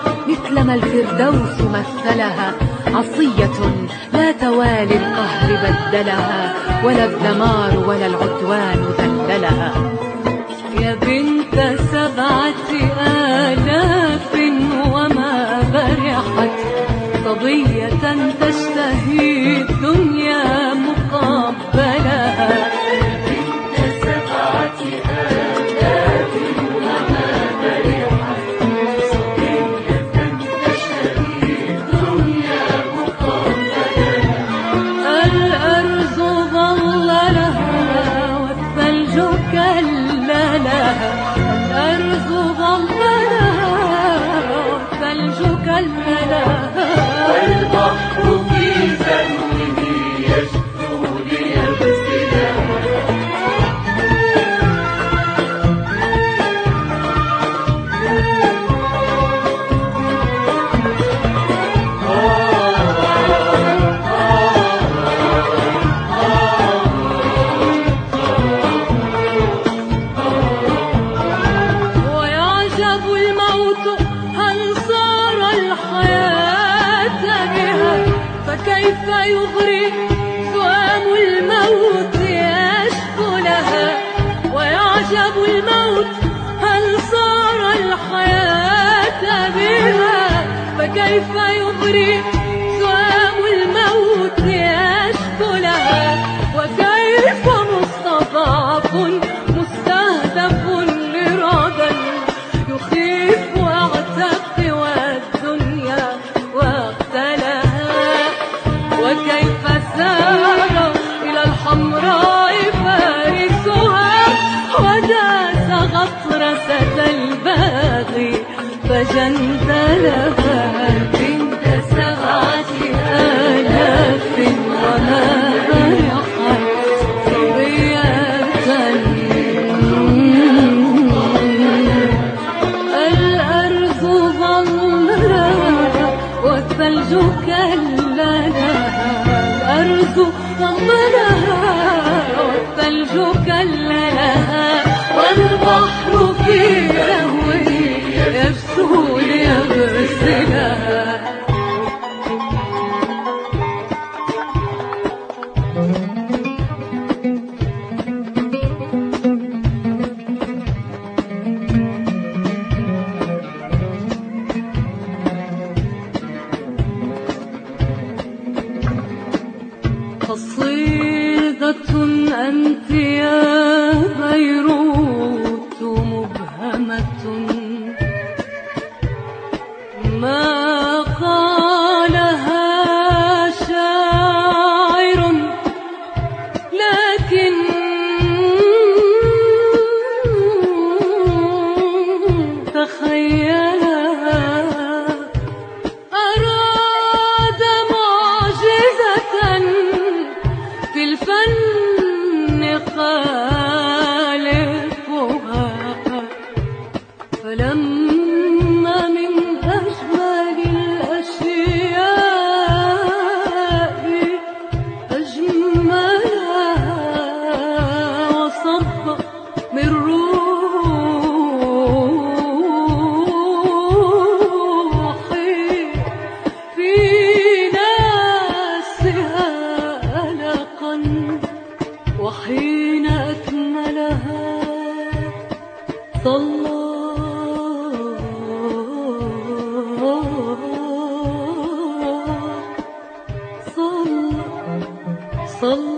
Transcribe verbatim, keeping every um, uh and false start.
مثلما الفردوس مثلها، عصية لا توالي القهر بدلها، ولا الدمار ولا العدوان ذللها. يا بنت سبعة آلاف وما برحت صبية تشتهي الدنيا مقبلها. بنت سبعة آلاف وما برحت صبية تشتهي الدنيا مقبلها. الأرز ظللها والثلج كللها، الأرز ظللها والثلج كللها. والبحر في زهوه يشدو ليغسلها. ويعجب الموت هل صار الحياة بها، فكيف يغري سؤام الموت يشكو لها. ويعجب الموت هل صار الحياة بها، فكيف يغري سؤام الموت يشكو لها. وكيف مستضعف مستهدف لرغد يخيف واعتق والدنيا واغتلها. وكيف سار إلى الحمراء فارسها، وداس غطرسة الباغي فجندلها. بنت سبعة آلاف وما برحت صبية الأرز ظللها والثلج كللها، الأرز ظللها والثلج كللها. والبحر في لهوه يفسو ليغسلها. قصيدة أنت يا بيروت مبهمة، ما قالها شاعر لكن تخيلها. أراد معجزة في الفن خالقها، فلما من أجمل الأشياء أجملها وصب من روحي في ناسها ألقا. وحين أكملها صلى صلى صلى